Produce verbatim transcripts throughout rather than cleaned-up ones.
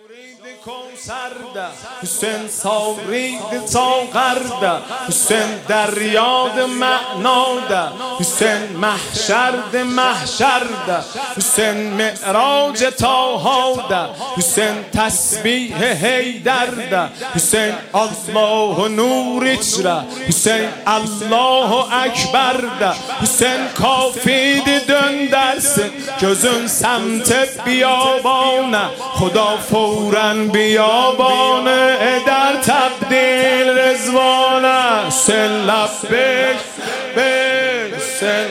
کوثرده حسین سارید تا غرده حسین دریاد معناده حسین محشرد محشرده حسین معراج تاهاده حسین تسبیح هیدرده حسین الله نور اجره حسین الله اکبرده حسین کافید دön dersin gözün سمت بیابانه خدا فوراً بیابانه در تبدیل رضوانه حسین لبیک حسین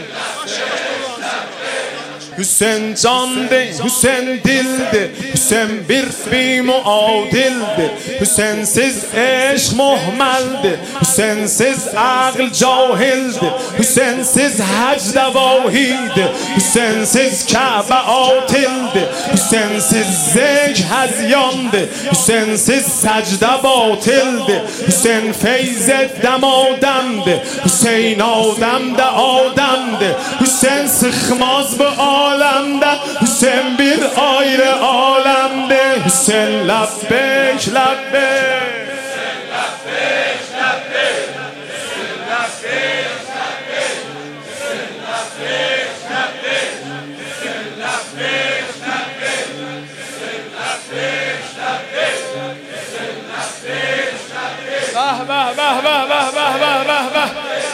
Hüseyin candı, Hüseyin dildi, Hüseyin bir bir muadildi, Hüseyinsiz eşk muhmeldi, Hüseyinsiz akıl cahildi, Hüseyinsiz hacd vahiydi, Hüseyinsiz Kabe atildi, Hüseyinsiz zek hazyandı, Hüseyinsiz secde batildi, Hüseyin feyzet dem ademdi, Hüseyin adem de ademdi, Hüseyin sıkmaz bu alemde, Hüseyin bir ayrı alemde. Hüseyin labbek labbek Hüseyin labbek labbek Hüseyin labbek labbek Hüseyin labbek labbek Hüseyin labbek labbek Hüseyin labbek labbek Hüseyin labbek labbek Bah bah bah bah bah bah bah bah bah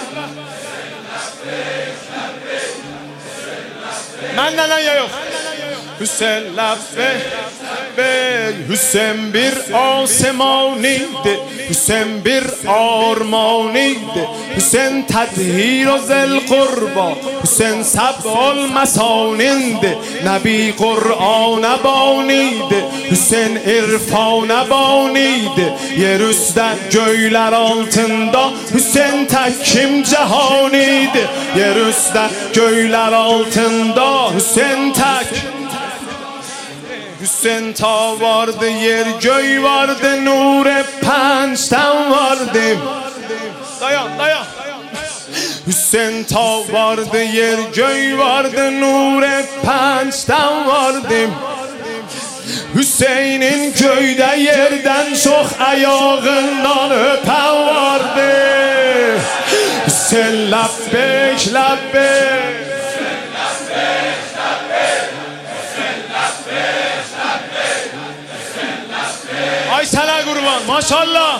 Menden ya yok. Hüseyin labbek Hüseyin bir آسمانیده Hüseyin bir آرمانیده Hüseyin تطهیر و ذل قربا Hüseyin سبع المثانیده نبی قرآن بانیده Hüseyin irfan bانیده Yerüzdə göylər altında Hüseyin tek kim cehanidir Yerüzdə göylər altında Hüseyin tek Hüseyin ta vardı yer göy vardı nure pançtan vardı Dayan dayan Hüseyin ta vardı yer göy vardı nure pançtan vardı Hüseyin'in köyde yerden çok ayağından öpen vardı Hüseyin labbek labbek Ay sana kurban maşallah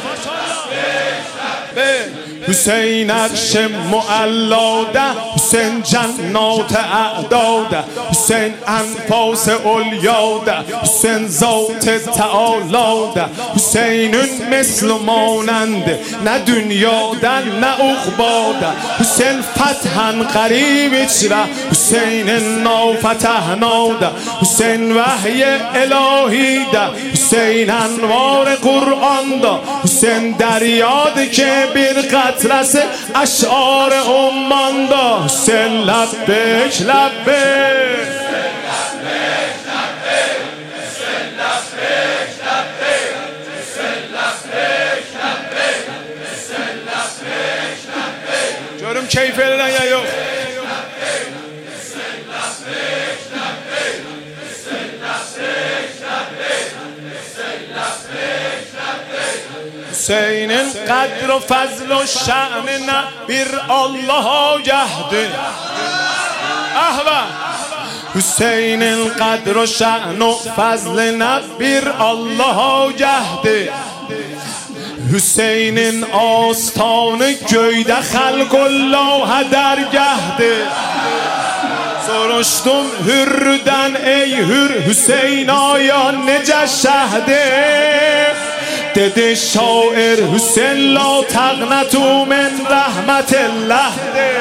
Hüseyin erş muallade Hüseyin cennat اعداده Hüseyin enfas ulyade Hüseyin zat tealaده Hüseyin'in meslumanende Ne dünyadan ne uqbada Hüseyin fethen qarib içre Hüseyin'in nafetehnaده Hüseyin vahiy elahide Hüseyin envar Kur'an'da Hüseyin deryadı ki bir قطرس اشعار اماندا Hüseyin labbek labbek Hüseyin labbek labbek Hüseyin labbek labbek Hüseyin labbek labbek Görüm keyif eden ya yok Hüseyin labbek labbek Hüseyin labbek labbek Hüseyin labbek labbek Hüseyin'in kadr و fazl و şan ne bir Allah'a gahdi Ahva Hüseyin'in kadr و şan و fazl ne bir Allah'a gahdi Hüseyin'in astanı göyde halqullah dergahdi Soruştum hürrüden ey hür Hüseyin aya nece şehdi Dedi şair Hüseyin la taqnatu min rahmetillah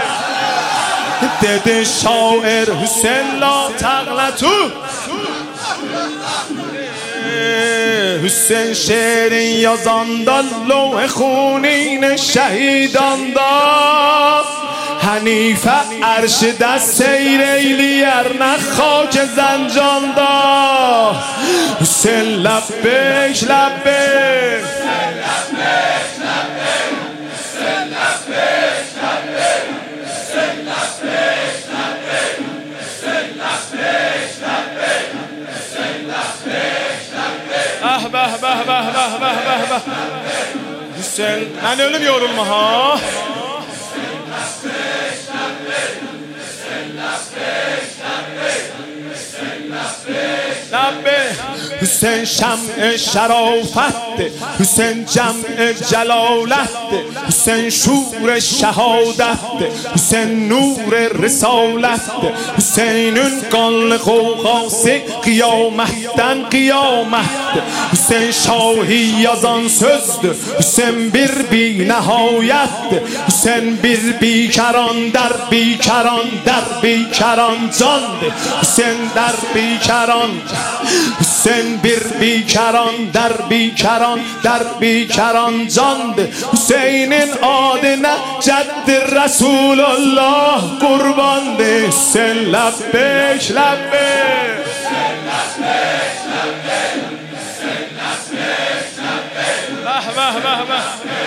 Dedi şair Hüseyin la taqnatu Hüseyin şiirin yazanda levh خونین şehidanda Hanife arşide seyr eyleyer ne خاک زنجاندا Hüseyin labbek labbek Hüseyin labbek labbek Hüseyin labbek labbek Hüseyin labbek labbek Hüseyin labbek labbek Hüseyin labbek labbek به به به به به به. Hüseyin, ben ölüm yorulma ha. Hüseyin şمع شرافت، حسین جمع جلالت، حسین شور شهادت، حسین نور رسالت، حسین'ün قان قوقası qiyamətdən qiyamət. Hüseyin şahi yazan sözdür, Hüseyin bir binəhayətdir. Hüseyin bir bikaran der bikaran der bikaran candır. Hüseyin der bikaran, Hüseyin bir bikaran der bikaran der bikaran candır. Hüseyin'in adına ceddir Resulullah kurbandır. Hüseyin lebbek lebbek. Vah vah vah vah.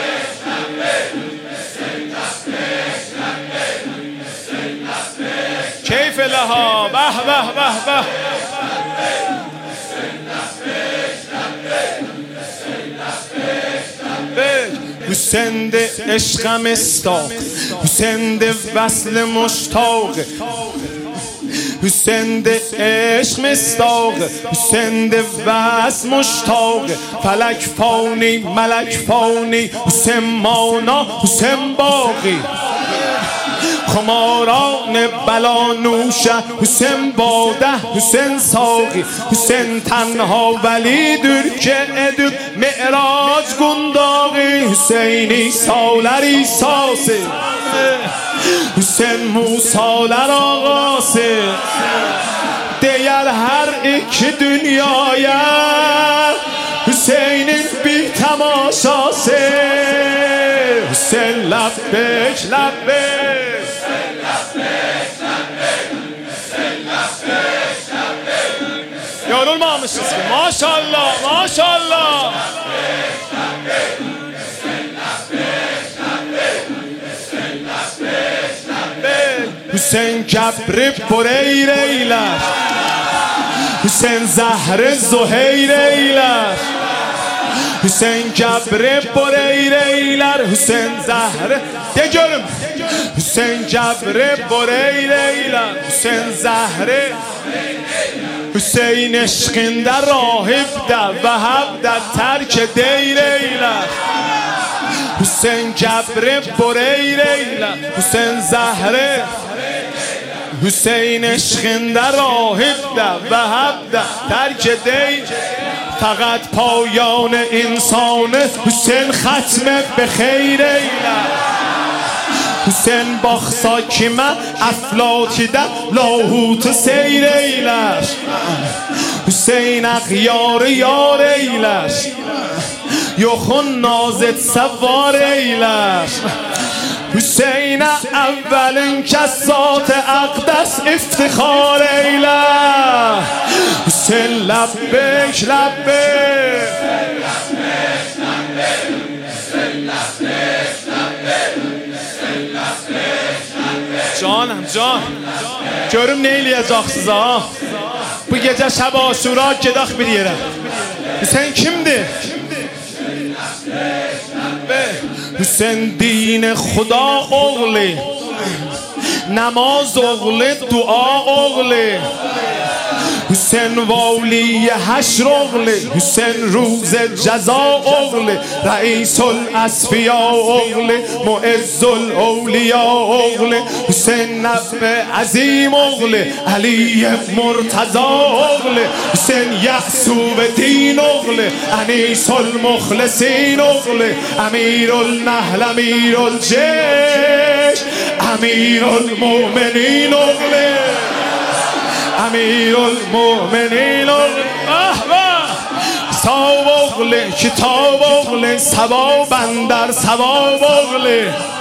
Keyf leha vah vah vah vah. Hüseyin de eşqa mestaq, Hüseyin de vəsl muştaq, Hüseyin de eşq mestaq, Hüseyin de vəsl muştaq. Fələk fani, mələk fani, Hüseyin mana, Hüseyin baqi. خماران بلا نوشه حسین باده حسین ساقی. حسین تنها ولیدür که edib معراج قنداقی. حسین ایساlar ایسası, Hüseyin Musalar ağası. Deyər hər iki dünyaya Hüseyin'in bir tamaşası. Hüseyin lebbek lebbek. Yorulmamışız ki maşallah maşallah. Hüseyin kəbri bureyr eylər, Hüseyin zəhri zuheyr eylər. Hüseyin kəbri bureyr eylər, Hüseyin zəhri. De görüm. Hüseyin kəbri bureyr eylər, Hüseyin zəhri. Hüseyin eşqində rahibdə vəhəbdə tərk deyr eylər. Hüseyin kəbri bureyr eylər, Hüseyin zəhri. Hüseyin eşqində rahibdə vəhəbdə tərk deyr. فقط پایان انسان حسین ختم به خیر eylər. Hüseyin baxsa kimə əflakidə lahut seyr eylər. Hüseyin əğyarı yar eylər, yoxun nazet səvar eylər. Hüseyinə əvvəlin kəssat əqdəs iftixar eylər. Hüseyin lebbek lebbek. Canım can, görüm ne eləyəcəksiniz ha. Bu gecə şəb aşura gedək bir yerə. Hüseyin kimdir? Hüseyin din خدا oğlu, namaz oğlu, dua oğlu. Hüseyin vali حشر oğlu, Hüseyin روز جزا oğlu, رئیس الاسفیا oğlu, معز الاولیا oğlu. Hüseyin نبع عظیم oğlu, علی مرتضا oğlu. Hüseyin یعصوب دین oğlu, انیس المخلصین oğlu. امیر النحل امیر الجیش, امیر المؤمنین oğlu. امیر المؤمنین احوال ثواب oğlu, کتاب oğlu, ثواب اندر ثواب oğlu.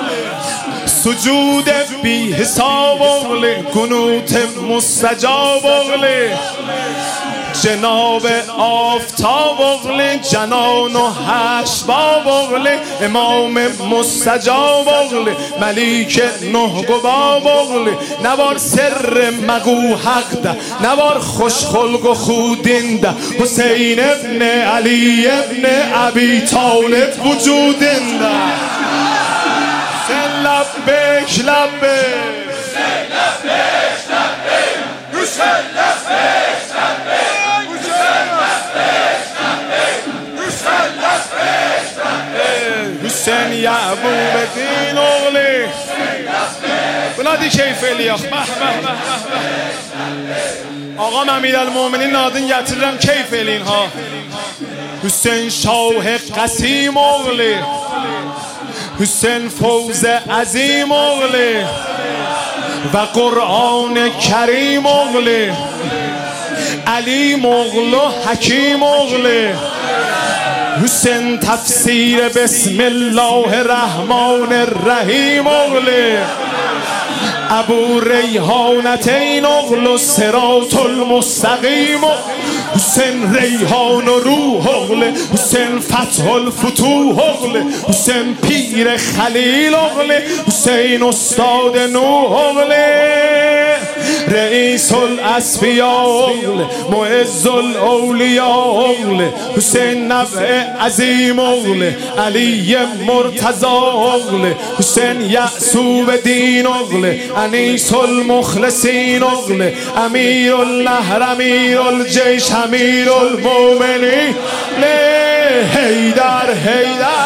سجود بی حساب oğlu, قنوت مستجاب oğlu. جناب آفتاب اغلی جنان و حشباب اغلی امام مستجاب اغلی ملیک نه گباب اغلی نوار سر مگو حق ده نوار خوش خلق و خودینده حسین ابن علی ابن ابی طالب وجودینده حسین لبک لبک حسین یعقوب دین اغلی بلادی کیفلی آخ آقا امیرالمومنین نادین گتیرم کیفلین ها حسین شاه قسیم اغلی حسین فوز عظیم اغلی و قرآن کریم اغلی علی مغل و حکیم اغلی حسین تفسیر بسم الله الرحمن الرحیم اغلی ابو ریحانتین اغل و صراط المستقیم حسین ریحان و روح اغلی حسین فتح الفتوح اغلی حسین پیر خلیل اغلی حسین استاد نوح اغلی رئیس الاسفیاء اغلی معز الاولیاء اغلی حسین نبع عظیم اغلی علی مرتضی اغلی حسین یعصوب دین اغلی انیس المخلصین اغلی امیر النهر امیر الجیش امیر المؤمنین حیدر حیدر